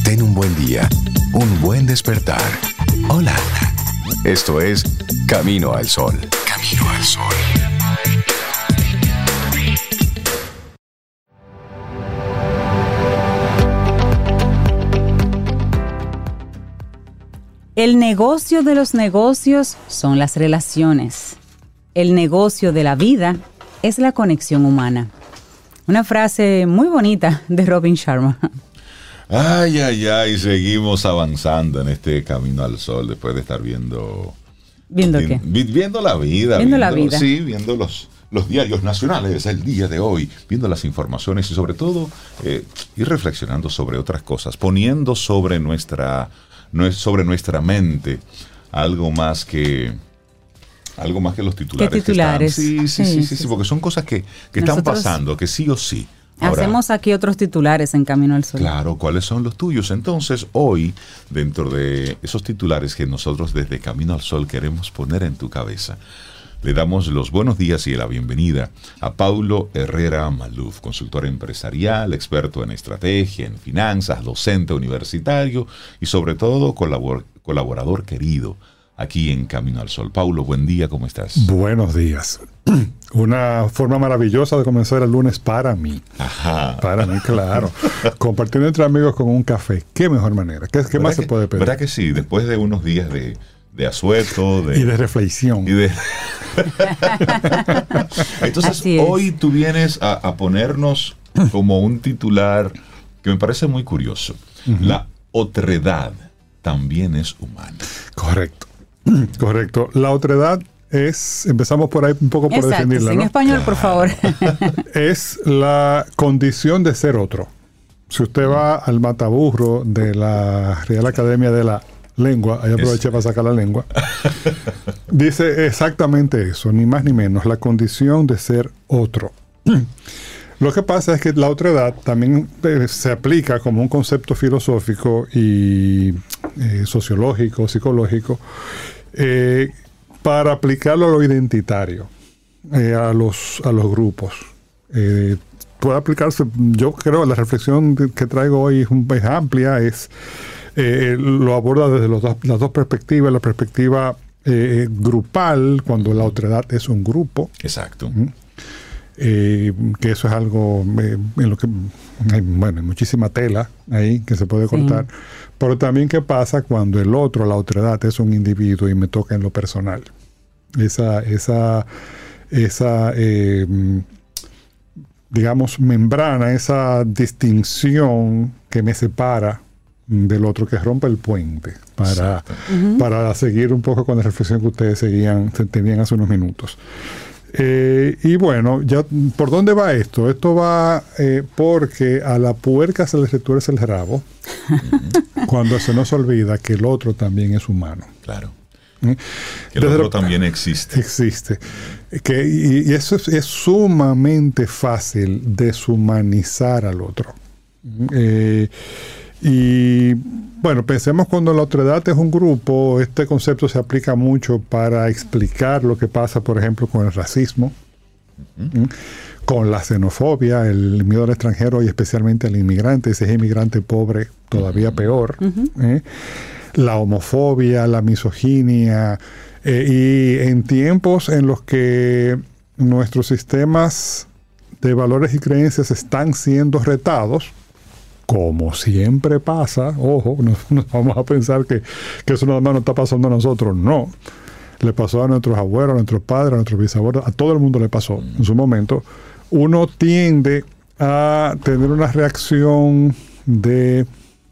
Ten un buen día, un buen despertar. Hola. Esto es Camino al Sol. Camino al Sol. El negocio de los negocios son las relaciones. El negocio de la vida es la conexión humana. Una frase muy bonita de Robin Sharma. Ay, seguimos avanzando en este Camino al Sol después de estar viendo... ¿Viendo qué? Viendo la vida. Viendo la vida. Sí, viendo los diarios nacionales, el día de hoy, viendo las informaciones y sobre todo ir reflexionando sobre otras cosas, poniendo sobre nuestra mente algo más que los titulares. ¿Qué titulares? Sí, porque son cosas que están pasando, que sí o sí. Ahora, hacemos aquí otros titulares en Camino al Sol. Claro, ¿cuáles son los tuyos? Entonces, hoy, dentro de esos titulares que nosotros desde Camino al Sol queremos poner en tu cabeza, le damos los buenos días y la bienvenida a Paulo Herrera Maluf, consultor empresarial, experto en estrategia, en finanzas, docente universitario y sobre todo colaborador querido aquí en Camino al Sol. Paulo, buen día, ¿cómo estás? Buenos días. Una forma maravillosa de comenzar el lunes para mí. Ajá. Para mí, claro. Compartiendo entre amigos con un café. ¿Qué mejor manera? ¿Qué más se puede pedir? ¿Verdad que sí? Después de unos días de asueto. Y de reflexión. Entonces, hoy tú vienes a ponernos como un titular que me parece muy curioso. Uh-huh. La otredad también es humana. Correcto. La otredad empezamos por ahí un poco por definirla, en ¿no? español, por favor. Es la condición de ser otro. Si usted va al mataburro de la Real Academia de la Lengua, ahí aproveché para sacar la lengua, dice exactamente eso, ni más ni menos, la condición de ser otro. Lo que pasa es que la otredad también se aplica como un concepto filosófico y sociológico, psicológico, para aplicarlo a lo identitario, a los grupos. Puede aplicarse, yo creo, la reflexión que traigo hoy es amplia, lo aborda desde las dos perspectivas, la perspectiva grupal, cuando la otredad es un grupo. Exacto. Que eso es algo en lo que hay muchísima tela ahí que se puede cortar, pero también qué pasa cuando el otro, la otredad, es un individuo y me toca en lo personal. Esa digamos, membrana, esa distinción que me separa del otro, que rompe el puente, para seguir un poco con la reflexión que ustedes tenían hace unos minutos. Y bueno, ya, ¿por dónde va esto? Esto va porque a la puerca se le retuerce el rabo cuando se nos olvida que el otro también es humano. Claro. Que el otro también existe. Existe. Y eso es sumamente fácil deshumanizar al otro. Y bueno, pensemos cuando la otredad es un grupo, este concepto se aplica mucho para explicar lo que pasa, por ejemplo, con el racismo, con la xenofobia, el miedo al extranjero y especialmente al inmigrante, si es inmigrante pobre, todavía peor. La homofobia, la misoginia, y en tiempos en los que nuestros sistemas de valores y creencias están siendo retados, como siempre pasa, ojo, no vamos a pensar que eso nada más nos está pasando a nosotros, no. Le pasó a nuestros abuelos, a nuestros padres, a nuestros bisabuelos, a todo el mundo le pasó en su momento. Uno tiende a tener una reacción de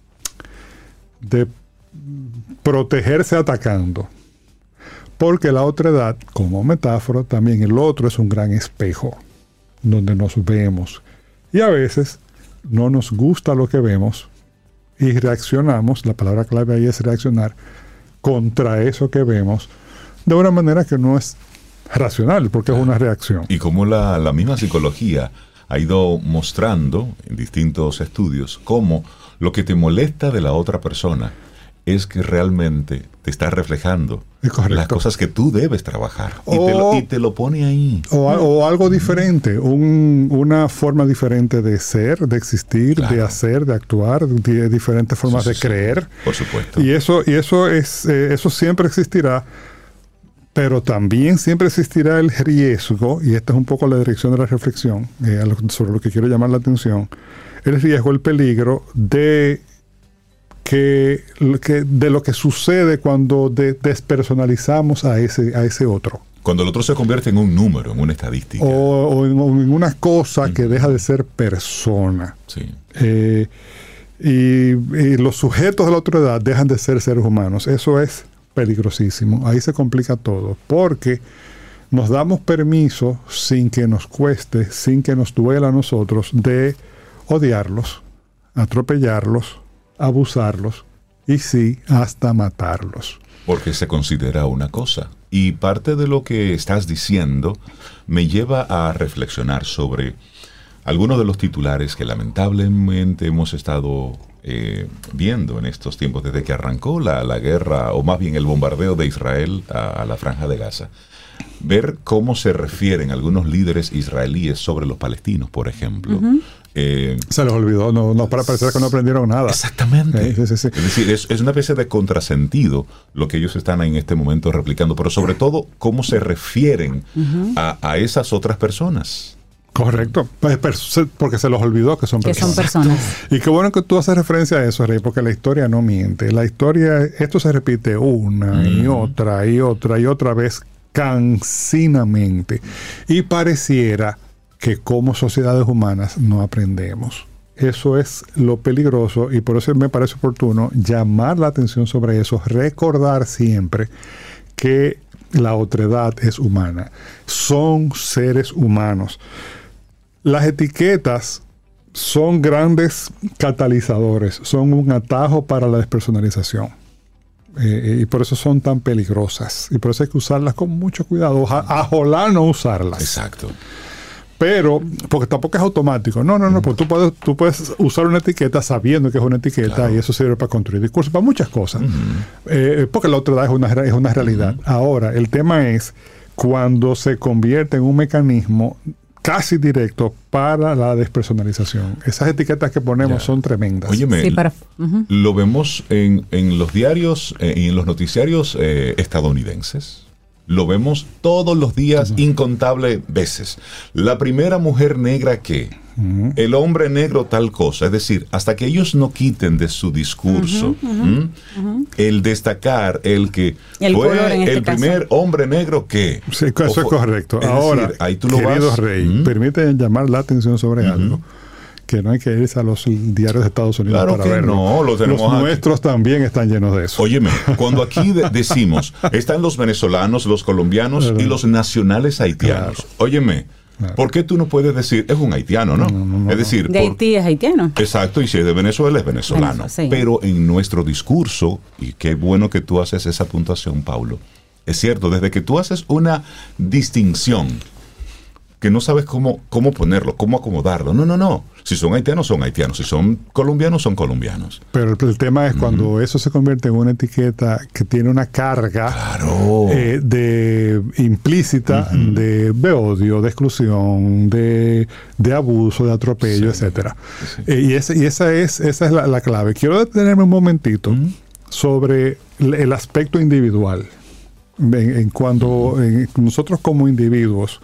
protegerse atacando. Porque la otredad, como metáfora, también el otro es un gran espejo donde nos vemos. Y a veces no nos gusta lo que vemos y reaccionamos, la palabra clave ahí es reaccionar, contra eso que vemos de una manera que no es racional, porque es una reacción. Y como la misma psicología ha ido mostrando en distintos estudios cómo lo que te molesta de la otra persona es que realmente te está reflejando las cosas que tú debes trabajar. Y te lo pone ahí. O algo diferente, una forma diferente de ser, de existir, claro, de hacer, de actuar, de diferentes formas de creer. Por supuesto. Y eso siempre existirá. Pero también siempre existirá el riesgo, y esta es un poco la dirección de la reflexión, sobre lo que quiero llamar la atención, el riesgo, el peligro de lo que sucede cuando despersonalizamos a ese otro. Cuando el otro se convierte en un número, en una estadística. O en una cosa que deja de ser persona. Sí. Y los sujetos de la otredad dejan de ser seres humanos. Eso es peligrosísimo. Ahí se complica todo, porque nos damos permiso, sin que nos cueste, sin que nos duela a nosotros, de odiarlos, atropellarlos, abusarlos y sí, hasta matarlos. Porque se considera una cosa. Y parte de lo que estás diciendo me lleva a reflexionar sobre algunos de los titulares que lamentablemente hemos estado viendo en estos tiempos desde que arrancó la guerra, o más bien el bombardeo de Israel a la Franja de Gaza. Ver cómo se refieren algunos líderes israelíes sobre los palestinos, por ejemplo. Se les olvidó, no para parecer que no aprendieron nada. Exactamente. Sí. Es decir, es una especie de contrasentido lo que ellos están en este momento replicando, pero sobre todo cómo se refieren a esas otras personas. Correcto, porque se los olvidó que son personas. Y qué bueno que tú haces referencia a eso, Rey, porque la historia no miente. La historia, esto se repite una y otra vez cansinamente. Y pareciera que como sociedades humanas no aprendemos. Eso es lo peligroso, y por eso me parece oportuno llamar la atención sobre eso, recordar siempre que la otredad es humana. Son seres humanos. Las etiquetas son grandes catalizadores, son un atajo para la despersonalización. Y por eso son tan peligrosas. Y por eso hay que usarlas con mucho cuidado. Ojalá no usarlas. Exacto. Pero, porque tampoco es automático. No, porque tú puedes usar una etiqueta sabiendo que es una etiqueta, claro, y eso sirve para construir discursos, para muchas cosas. Porque la otredad es una realidad. Ahora, el tema es cuando se convierte en un mecanismo casi directo para la despersonalización. Esas etiquetas que ponemos son tremendas. Óyeme, sí, lo vemos en los diarios y en los noticiarios estadounidenses. Lo vemos todos los días, incontables veces. La primera mujer negra que, el hombre negro tal cosa. Es decir, hasta que ellos no quiten de su discurso el destacar el que fue el primer hombre negro que. Sí, eso es correcto. Ahora, decir, ahí tú lo querido Rey, permíteme llamar la atención sobre algo. Que no hay que irse a los diarios de Estados Unidos para verlo. No, los nuestros también están llenos de eso. Óyeme, cuando aquí decimos, están los venezolanos, los colombianos y los nacionales haitianos. Claro. Óyeme, claro, ¿por qué tú no puedes decir, es un haitiano, no? Es decir, de Haití es haitiano. Exacto, y si es de Venezuela es venezolano. Sí. Pero en nuestro discurso, y qué bueno que tú haces esa puntuación, Paulo, es cierto, desde que tú haces una distinción, que no sabes cómo ponerlo, cómo acomodarlo. No. Si son haitianos, son haitianos. Si son colombianos, son colombianos. Pero el tema es cuando eso se convierte en una etiqueta que tiene una carga, claro, de implícita de odio, de exclusión, de abuso, de atropello, etcétera. Sí. Y esa es la clave. Quiero detenerme un momentito sobre el aspecto individual. Cuando nosotros como individuos,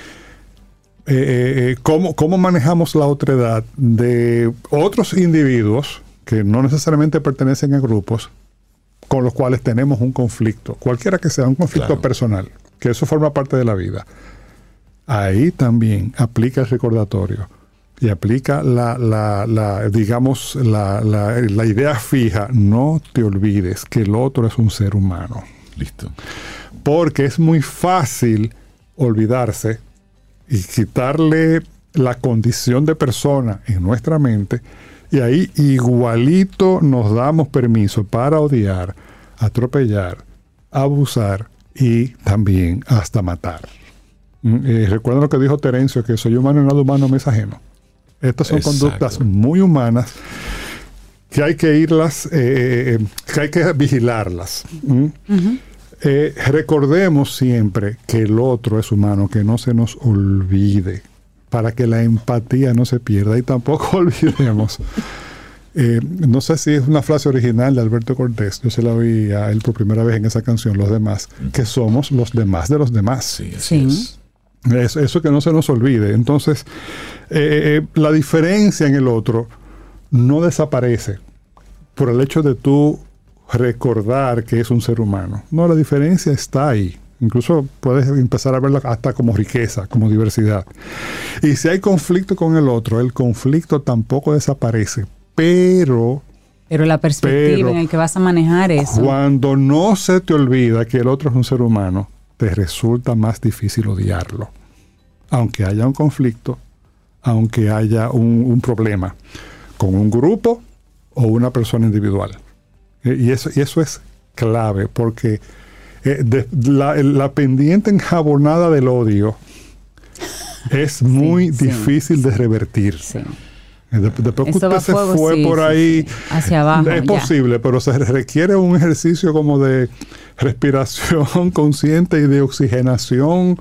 cómo manejamos la otredad de otros individuos que no necesariamente pertenecen a grupos con los cuales tenemos un conflicto, cualquiera que sea, un conflicto, claro, personal, que eso forma parte de la vida. Ahí también aplica el recordatorio y aplica la idea fija: no te olvides que el otro es un ser humano. Listo. Porque es muy fácil olvidarse y quitarle la condición de persona en nuestra mente, y ahí igualito nos damos permiso para odiar, atropellar, abusar y también hasta matar. Recuerden lo que dijo Terencio, que soy humano y nada humano me es ajeno. Estas son conductas muy humanas que hay que irlas que hay que vigilarlas. Recordemos siempre que el otro es humano, que no se nos olvide, para que la empatía no se pierda, y tampoco olvidemos. No sé si es una frase original de Alberto Cortés, yo se la oí a él por primera vez en esa canción, Los Demás, que somos los demás de los demás. Sí, así es. Eso que no se nos olvide. Entonces, la diferencia en el otro no desaparece por el hecho de tú recordar que es un ser humano. No, la diferencia está ahí. Incluso puedes empezar a verla hasta como riqueza, como diversidad. Y si hay conflicto con el otro, el conflicto tampoco desaparece. Pero la perspectiva en la que vas a manejar eso. Cuando no se te olvida que el otro es un ser humano, te resulta más difícil odiarlo. Aunque haya un conflicto, aunque haya un problema con un grupo o una persona individual. Y eso es clave, porque la pendiente enjabonada del odio es muy difícil de revertir. Sí. Después que usted se fue por ahí hacia abajo, es posible, pero se requiere un ejercicio como de respiración consciente y de oxigenación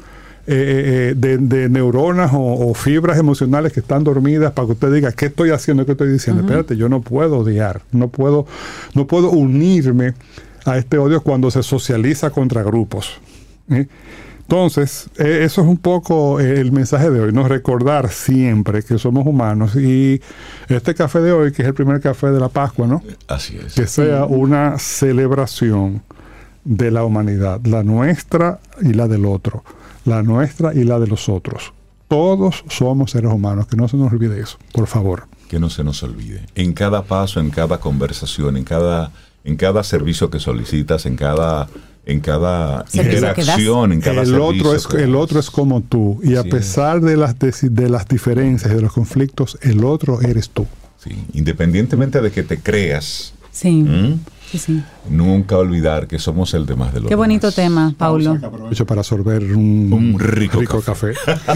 de neuronas o fibras emocionales que están dormidas, para que usted diga, ¿qué estoy haciendo? ¿Qué estoy diciendo? Espérate, yo no puedo odiar, no puedo unirme a este odio cuando se socializa contra grupos. Entonces, eso es un poco el mensaje de hoy, ¿no? Recordar siempre que somos humanos, y este café de hoy, que es el primer café de la Pascua, ¿no? Así es. Que sea una celebración de la humanidad, la nuestra y la del otro, la nuestra y la de los otros. Todos somos seres humanos, que no se nos olvide eso, por favor. Que no se nos olvide. En cada paso, en cada conversación, en cada servicio que solicitas, en cada interacción, en cada servicio. El otro es como tú, y a pesar de las diferencias y de los conflictos, el otro eres tú. Sí, independientemente de que te creas. Sí. Nunca olvidar que somos el demás de los Qué bonito demás. Tema, Paulo. Aprovecho para sorber un rico café.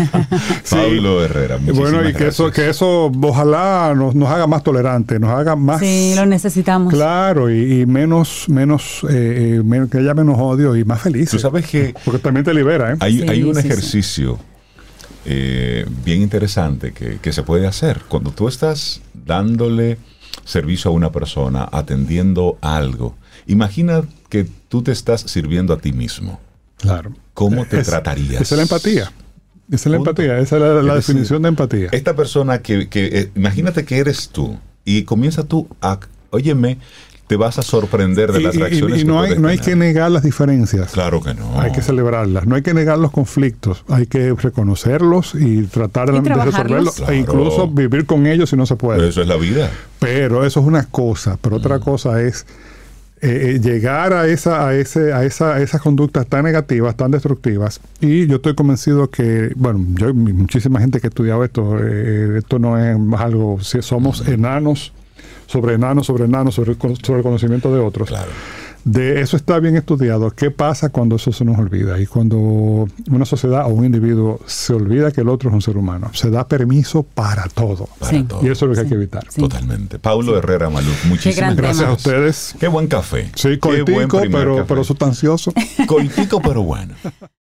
Paulo Herrera. Bueno, y que eso ojalá nos haga más tolerantes, nos haga más. Sí, lo necesitamos. Claro, y menos que haya menos odio y más felices. Tú sabes que porque también te libera, ¿eh? Hay un ejercicio bien interesante que se puede hacer cuando tú estás dándole servicio a una persona, atendiendo algo. Imagina que tú te estás sirviendo a ti mismo. Claro. ¿Cómo te tratarías? Esa es la empatía. Esa es la definición de empatía. Esta persona que imagínate que eres tú y comienza tú a, óyeme, te vas a sorprender de las reacciones. Y no hay que negar las diferencias. Claro que no. Hay que celebrarlas. No hay que negar los conflictos. Hay que reconocerlos y tratar de resolverlos. Claro. E incluso vivir con ellos si no se puede. Eso es la vida. Pero eso es una cosa. Pero otra cosa es llegar a esas conductas tan negativas, tan destructivas. Y yo estoy convencido que, bueno, yo muchísima gente que ha estudiado esto no es algo, si somos enanos sobre el conocimiento de otros. Claro. De eso está bien estudiado. ¿Qué pasa cuando eso se nos olvida? Y cuando una sociedad o un individuo se olvida que el otro es un ser humano, se da permiso para todo. Todo. Y eso es lo que hay que evitar. Sí. Totalmente. Paulo Herrera Maluf, muchísimas gracias a ustedes. Qué buen café. Sí, cortico, pero sustancioso. Cortico, pero bueno.